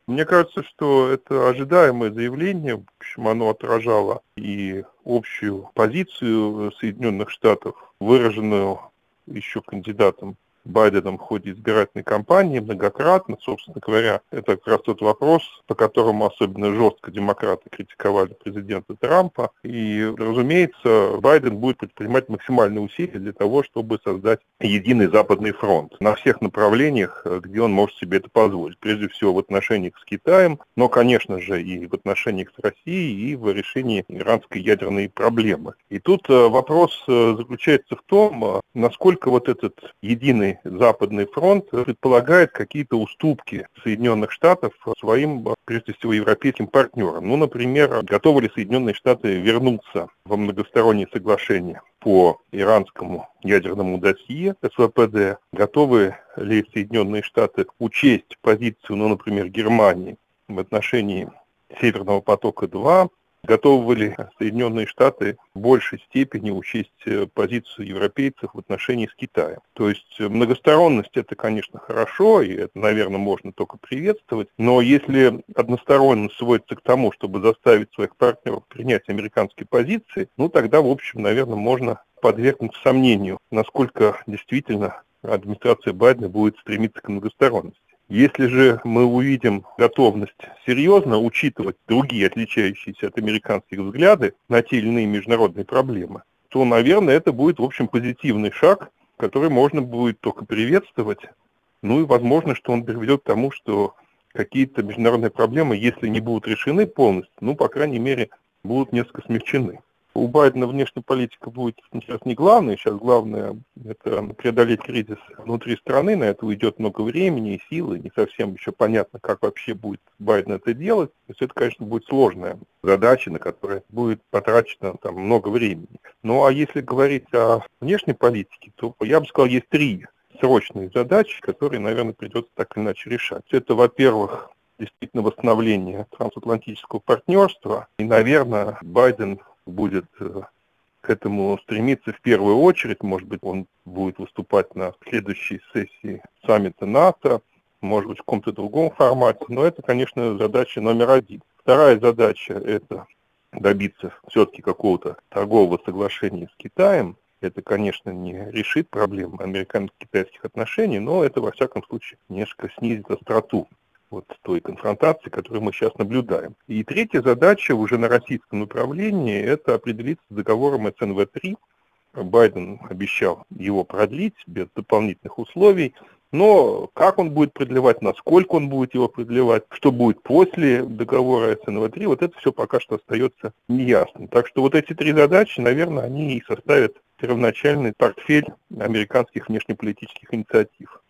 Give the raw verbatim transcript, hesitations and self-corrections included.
Мне кажется, что это ожидаемое заявление, в общем, оно отражало и общую позицию Соединенных Штатов, выраженную еще кандидатом Байденом в ходе избирательной кампании многократно. Собственно говоря, это как раз тот вопрос, по которому особенно жестко демократы критиковали президента Трампа. И, разумеется, Байден будет предпринимать максимальные усилия для того, чтобы создать единый Западный фронт на всех направлениях, где он может себе это позволить. Прежде всего в отношениях с Китаем, но, конечно же, и в отношениях с Россией, и в решении иранской ядерной проблемы. И тут вопрос заключается в том, насколько вот этот единый Западный фронт предполагает какие-то уступки Соединенных Штатов своим, прежде всего, европейским партнерам. Ну, например, готовы ли Соединенные Штаты вернуться во многосторонние соглашения по иранскому ядерному досье эс вэ пэ дэ? Готовы ли Соединенные Штаты учесть позицию, ну, например, Германии в отношении Северного потока-два? Готовы ли Соединенные Штаты в большей степени учесть позицию европейцев в отношении с Китаем? То есть многосторонность — это, конечно, хорошо, и это, наверное, можно только приветствовать, но если односторонность сводится к тому, чтобы заставить своих партнеров принять американские позиции, ну тогда, в общем, наверное, можно подвергнуть сомнению, насколько действительно администрация Байдена будет стремиться к многосторонности. Если же мы увидим готовность серьезно учитывать другие отличающиеся от американских взгляды на те или иные международные проблемы, то, наверное, это будет, в общем, позитивный шаг, который можно будет только приветствовать. Ну и возможно, что он приведет к тому, что какие-то международные проблемы, если не будут решены полностью, ну, по крайней мере, будут несколько смягчены. У Байдена внешняя политика будет сейчас не главной, сейчас главное это преодолеть кризис внутри страны, на это уйдет много времени и силы, не совсем еще понятно, как вообще будет Байден это делать. То есть это, конечно, будет сложная задача, на которую будет потрачено там много времени. Ну а если говорить о внешней политике, то я бы сказал, есть три срочные задачи, которые, наверное, придется так или иначе решать. Это, во-первых, действительно восстановление трансатлантического партнерства, и, наверное, Байден будет к этому стремиться в первую очередь. Может быть, он будет выступать на следующей сессии саммита НАТО, может быть, в каком-то другом формате, но это, конечно, задача номер один. Вторая задача – это добиться все-таки какого-то торгового соглашения с Китаем. Это, конечно, не решит проблем американо-китайских отношений, но это, во всяком случае, немножко снизит остроту вот той конфронтации, которую мы сейчас наблюдаем. И третья задача уже на российском направлении – это определиться с договором эс эн вэ три. Байден обещал его продлить без дополнительных условий, но как он будет продлевать, насколько он будет его продлевать, что будет после договора эс эн вэ три, вот это все пока что остается неясным. Так что вот эти три задачи, наверное, они и составят первоначальный портфель американских внешнеполитических инициатив.